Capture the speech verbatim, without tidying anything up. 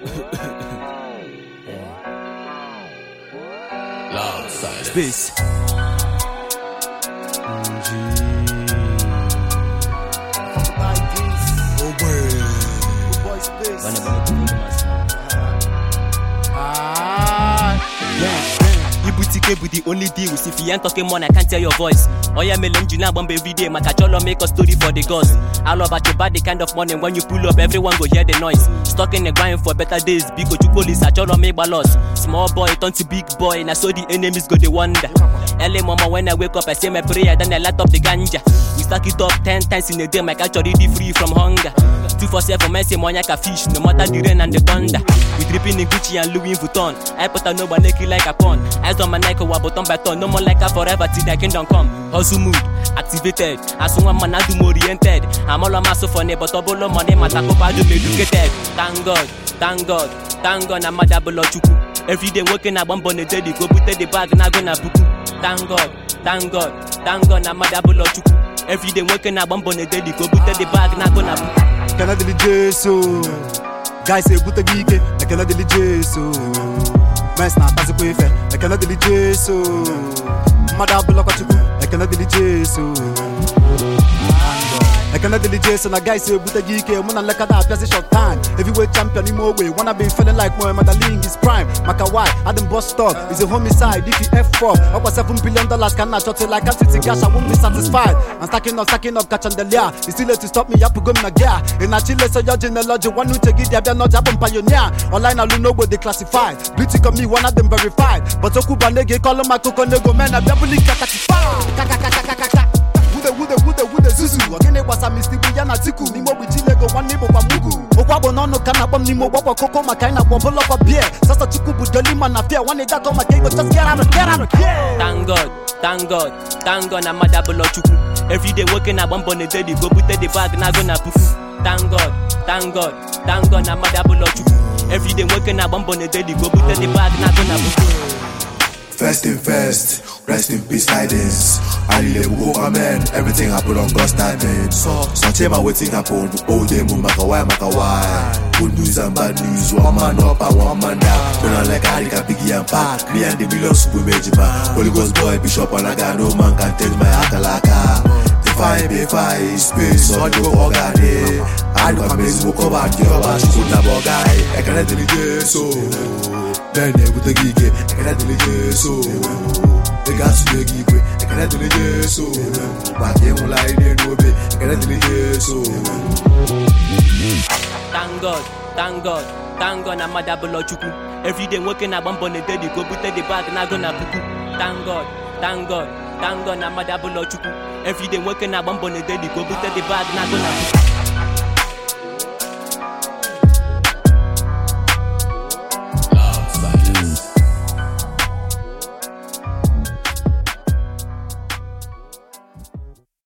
Loud silence. Space. Oh boy. Ah, yeah. Ibutike be the only deal. If you ain't talking money, I can't tell your voice. Oh yeah, me lem jina bomb every day. My kacholo make a story for the gods. I love about your body kind of money. When you pull up, everyone go hear the noise. Stuck in the grind for better days. Big go to police, I cholo make balos. Small boy turn to big boy, and I saw the enemies go they wonder. Early mama when I wake up, I say my prayer, then I light up the ganja. We stack it up ten times in a day. My catch already free from hunger. Two for seven, man say money like a fish, no matter the rain and the thunder. We dripping in Gucci and Louis Vuitton. I put a no one naked like a pawn. Eyes on my Nike, wa button by ton. No more like a forever till the kingdom come. Hustle mood activated. As soon as man I do more oriented. I'm all on my sofa, but double money, my taco do me educated. Thank God, thank God, thank God, I'm a double chuku. Every day working at one bonnet daily, go put the bag, now gonna book. Thank God, thank God, thank God, I'm a double chuku. Every day working at one bonnet daily, go put the bag, now gonna book. Can I do Jesus? Guys say put a geek, I cannot do Jesus. Man's not as a way fair, I cannot do Jesus. Mother block at you, I cannot do Jesus. I cannot do Jesus, and a guy say put a geek, when I look at that position time. Heavyweight champion in more way, wanna be feeling like Muhammad Ali in his prime. Makawai, Adam Boston is a homicide. If he F four, over seven billion dollars can I shot it like I'm sitting cash, I won't be satisfied. I'm stacking up, stacking up, catching the lair. It's too late to stop me, up go in a gear. In a chile, so you're genealogy, one who take it, they're not happen pioneer. Online, I don't know what they classified. Beauty of me, one of them verified. But Okuba Nege, call them my coco nego, man, I'm doubly catatified. Wude wude wude zuzu ogene wasa misti buyana tiku nimo bijilego wanibo kwa mugu okwabo nono kana bom nimo bobo koko makaina bobolo kwa beer sasa tukubu dolima na fear one that on my game just get out of get out of here. Thank God, thank God, thank God I'm a double chuku. Every day working at one bonnet daily, go put the bag now gonna poof. Thank God, thank God, thank God I'm a double chuku. Every day working at one bonnet daily, go put the bag now gonna poof. First in first, rest in peace tidings. I really will go amen. Everything happen on God's timing. So, so tell me what thing happen. All day move makawai makawai. Good news and bad news. One man up and one man down. When I like Harika Biggie and Pac. Me and the millions we made you man. Holy Ghost boy, Bishop and I got no man can change my akalaka. Defy, defy, space. So you go organic. I do amazing work over the other. She could never guy. I can't tell you so. Then with the geek, I can't tell you so. They got to the geek, I can't tell you so. Back in one line, they know me, I can't tell you so. Thank God, thank God, thank God, I'm a double chuku. Every day working at one bonnet daily, go put the bag, now gonna book. Thank God, thank God, thank God, I'm a double chuku. Every day working at one bonnet daily, go put the bag, now gonna book.